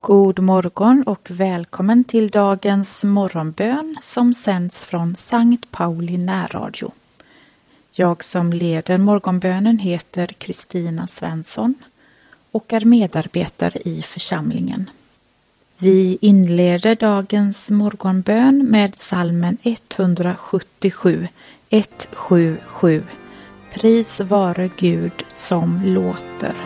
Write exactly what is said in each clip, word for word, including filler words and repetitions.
God morgon och välkommen till dagens morgonbön som sänds från Sankt Pauli närradio. Jag som leder morgonbönen heter Kristina Svensson och är medarbetare i församlingen. Vi inleder dagens morgonbön med psalmen etthundrasjuttiosju, etthundrasjuttiosju. Pris vare Gud som låter.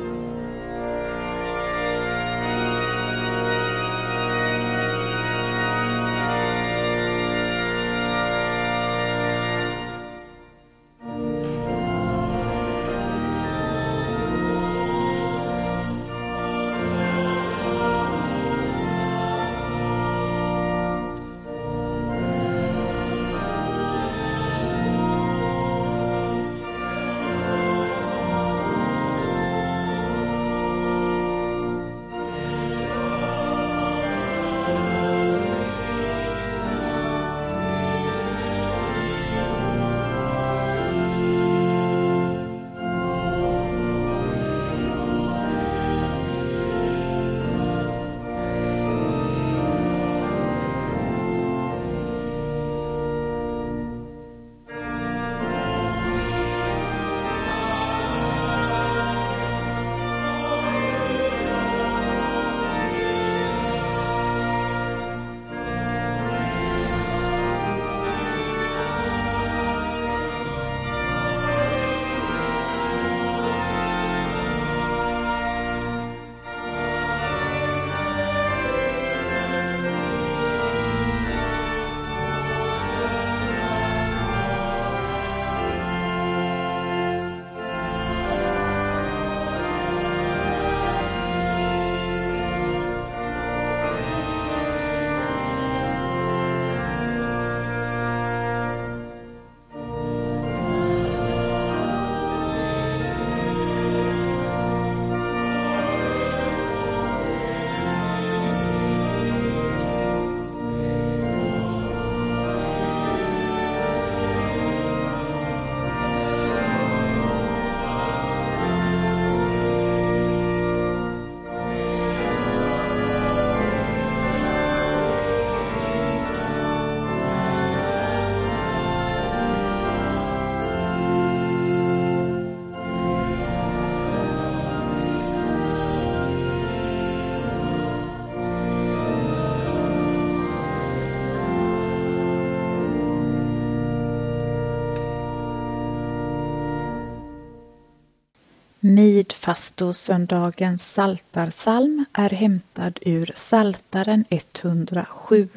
Midfastosöndagens psaltarpsalm är hämtad ur Psaltaren etthundrasju.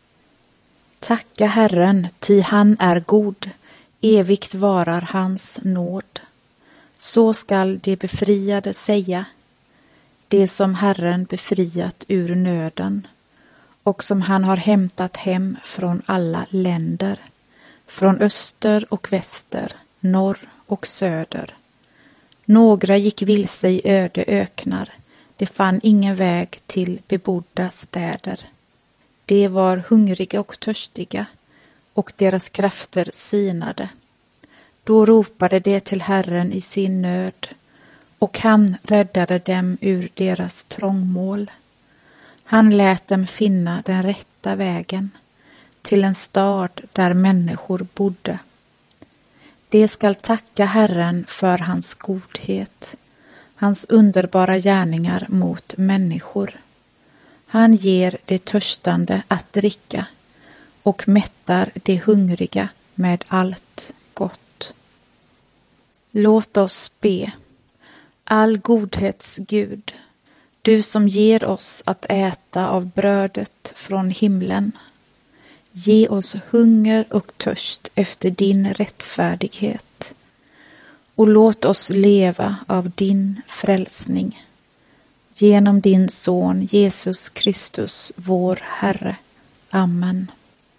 Tacka Herren, ty han är god, evigt varar hans nåd. Så skall de befriade säga, det som Herren befriat ur nöden och som han har hämtat hem från alla länder, från öster och väster, norr och söder. Några gick vilse i öde öknar, de fann ingen väg till bebodda städer. De var hungriga och törstiga, och deras krafter sinade. Då ropade de till Herren i sin nöd, och han räddade dem ur deras trångmål. Han lät dem finna den rätta vägen, till en stad där människor bodde. De skall tacka Herren för hans godhet, hans underbara gärningar mot människor. Han ger de törstande att dricka och mättar de hungriga med allt gott. Låt oss be. All godhets Gud, du som ger oss att äta av brödet från himlen. Ge oss hunger och törst efter din rättfärdighet och låt oss leva av din frälsning. Genom din son Jesus Kristus, vår Herre. Amen.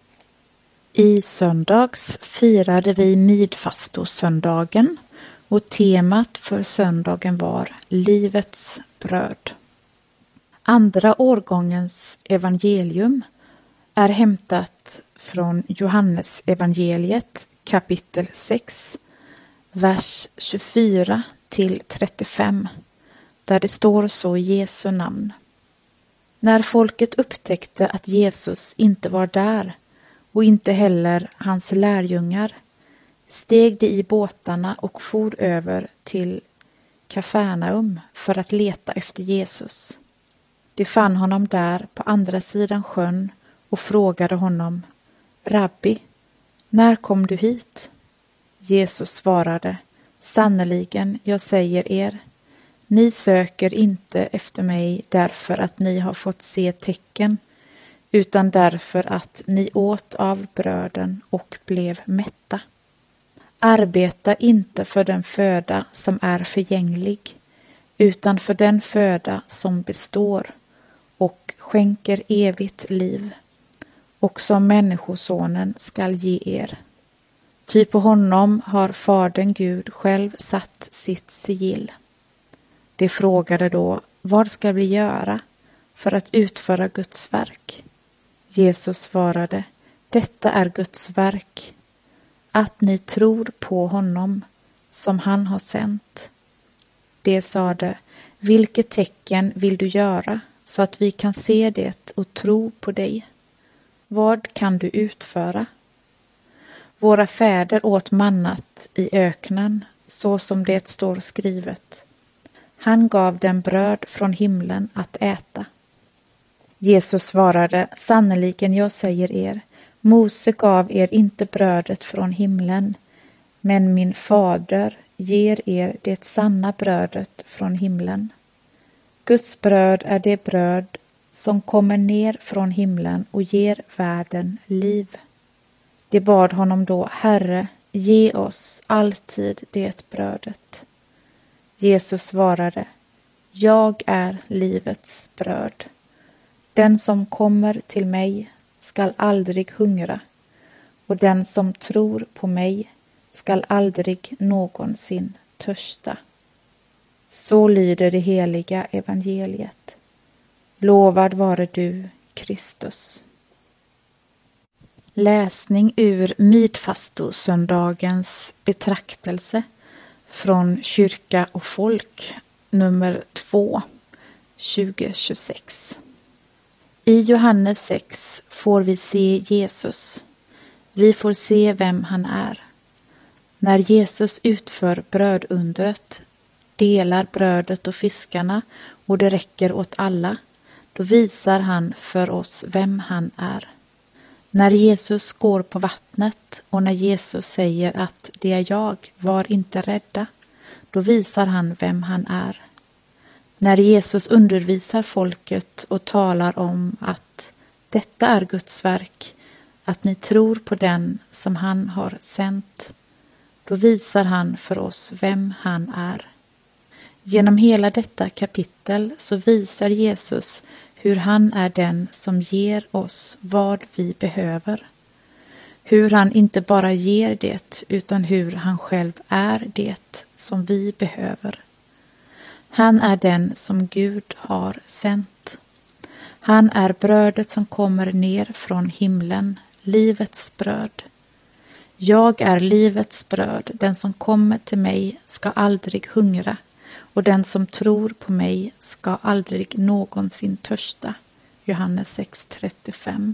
I söndags firade vi midfastosöndagen och temat för söndagen var livets bröd. Andra årgångens evangelium är hämtat från Johannes evangeliet kapitel sex, vers tjugofyra till trettiofem, där det står så i Jesu namn. När folket upptäckte att Jesus inte var där och inte heller hans lärjungar, steg de i båtarna och for över till Kafarnaum för att leta efter Jesus. De fann honom där på andra sidan sjön och frågade honom: Rabbi, när kom du hit? Jesus svarade: Sannerligen, jag säger er, ni söker inte efter mig därför att ni har fått se tecken, utan därför att ni åt av bröden och blev mätta. Arbeta inte för den föda som är förgänglig, utan för den föda som består och skänker evigt liv, och som Människosonen skall ge er. Ty på honom har Fadern Gud själv satt sitt sigill. De frågade då: vad ska vi göra för att utföra Guds verk? Jesus svarade: detta är Guds verk, att ni tror på honom som han har sänt. De sade: vilket tecken vill du göra så att vi kan se det och tro på dig? Vad kan du utföra? Våra fäder åt mannat i öknen, så som det står skrivet. Han gav dem bröd från himlen att äta. Jesus svarade: sannerligen, jag säger er, Mose gav er inte brödet från himlen, men min fader ger er det sanna brödet från himlen. Guds bröd är det bröd som kommer ner från himlen och ger världen liv. De bad honom då: Herre, ge oss alltid det brödet. Jesus svarade: jag är livets bröd. Den som kommer till mig skall aldrig hungra, och den som tror på mig skall aldrig någonsin törsta. Så lyder det heliga evangeliet. Lovad vare du, Kristus. Läsning ur midfastosöndagens betraktelse från Kyrka och folk nummer två, tjugo tjugosex. I Johannes sex får vi se Jesus. Vi får se vem han är. När Jesus utför brödundret, delar brödet och fiskarna och det räcker åt alla, då visar han för oss vem han är. När Jesus går på vattnet och när Jesus säger att det är jag, var inte rädda, då visar han vem han är. När Jesus undervisar folket och talar om att detta är Guds verk, att ni tror på den som han har sänt, då visar han för oss vem han är. Genom hela detta kapitel så visar Jesus hur han är den som ger oss vad vi behöver. Hur han inte bara ger det, utan hur han själv är det som vi behöver. Han är den som Gud har sänt. Han är brödet som kommer ner från himlen, livets bröd. Jag är livets bröd, den som kommer till mig ska aldrig hungra, och den som tror på mig ska aldrig någonsin törsta. Johannes sex trettiofem.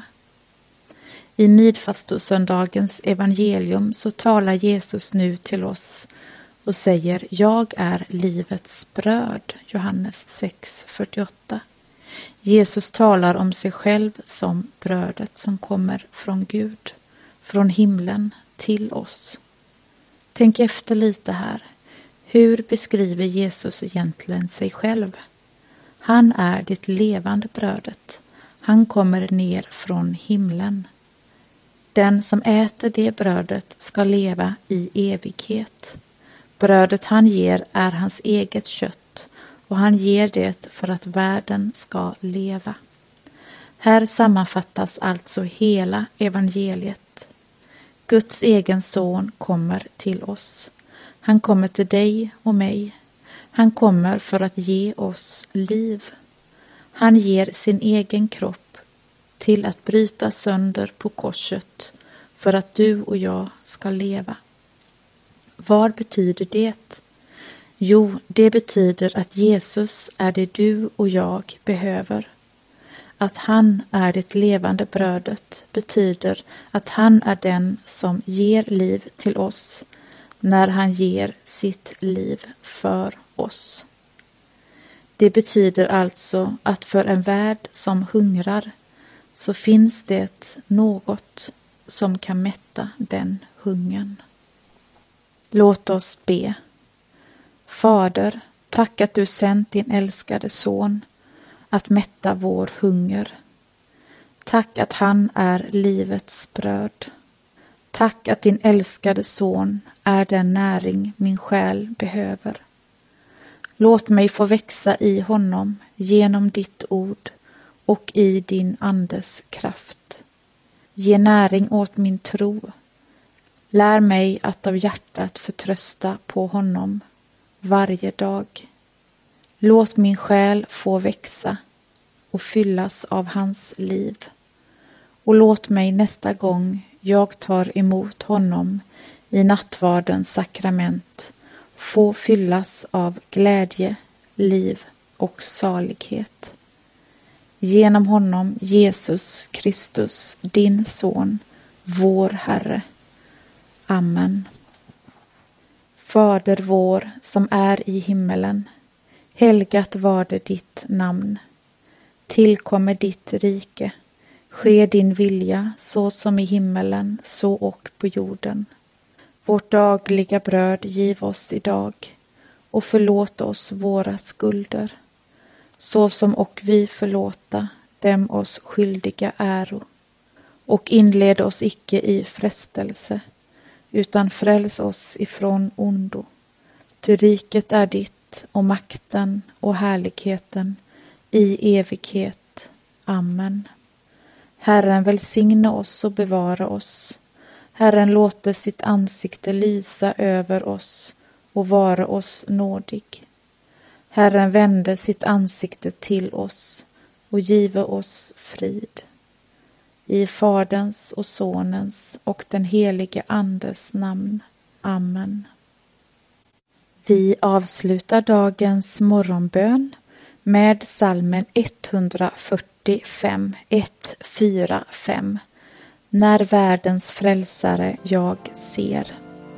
I midfastosöndagens evangelium så talar Jesus nu till oss och säger: jag är livets bröd. Johannes sex fyrtioåtta. Jesus talar om sig själv som brödet som kommer från Gud, från himlen till oss. Tänk efter lite här. Hur beskriver Jesus egentligen sig själv? Han är det levande brödet. Han kommer ner från himlen. Den som äter det brödet ska leva i evighet. Brödet han ger är hans eget kött, och han ger det för att världen ska leva. Här sammanfattas alltså hela evangeliet. Guds egen son kommer till oss. Han kommer till dig och mig. Han kommer för att ge oss liv. Han ger sin egen kropp till att bryta sönder på korset för att du och jag ska leva. Vad betyder det? Jo, det betyder att Jesus är det du och jag behöver. Att han är det levande brödet betyder att han är den som ger liv till oss när han ger sitt liv för oss. Det betyder alltså att för en värld som hungrar så finns det något som kan mätta den hungern. Låt oss be. Fader, tack att du sänt din älskade son att mätta vår hunger. Tack att han är livets bröd. Tack att din älskade son är den näring min själ behöver. Låt mig få växa i honom genom ditt ord och i din andes kraft. Ge näring åt min tro. Lär mig att av hjärtat förtrösta på honom varje dag. Låt min själ få växa och fyllas av hans liv. Och låt mig nästa gång jag tar emot honom i nattvardens sakrament få fyllas av glädje, liv och salighet. Genom honom, Jesus Kristus, din son, vår Herre. Amen. Fader vår som är i himmelen, helgat varde ditt namn. Tillkommer ditt rike, ske din vilja så som i himmelen, så och på jorden. Vårt dagliga bröd giv oss idag och förlåt oss våra skulder, så som och vi förlåta dem oss skyldiga äro. Och inled oss icke i frestelse, utan fräls oss ifrån ondo. Ty riket är ditt och makten och härligheten i evighet. Amen. Herren välsigne oss och bevara oss. Herren låter sitt ansikte lysa över oss och vara oss nådig. Herren vände sitt ansikte till oss och give oss frid. I Faderns och Sonens och den helige Andes namn. Amen. Vi avslutar dagens morgonbön med psalmen etthundrafyrtiofem, ett fyra fem. När världens frälsare jag ser.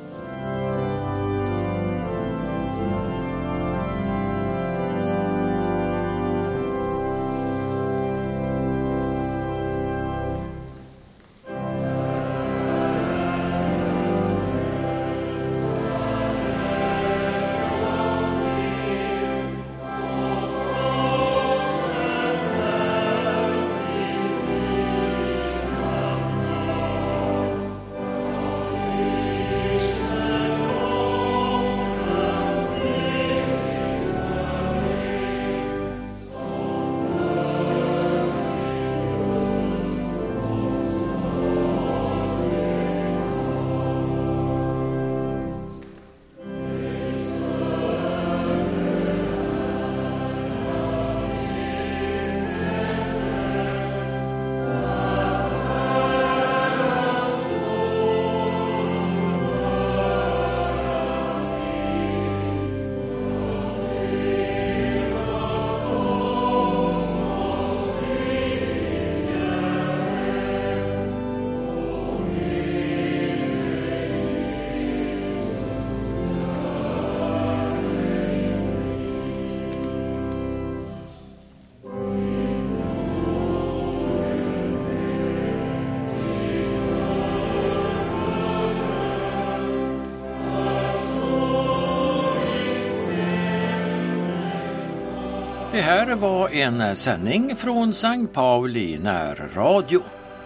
Det här var en sändning från Sankt Pauli närradio.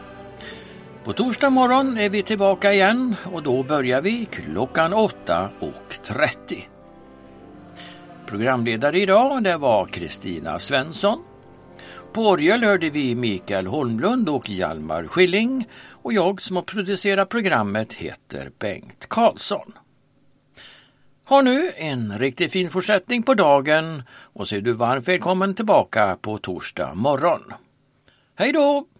På torsdag morgon är vi tillbaka igen och då börjar vi klockan åtta och trettio. Programledare idag det var Kristina Svensson. På orgel hörde vi Mikael Holmlund och Hjalmar Schilling och jag som har producerat programmet heter Bengt Karlsson. Ha nu en riktigt fin fortsättning på dagen och så är du varmt välkommen tillbaka på torsdag morgon. Hej då!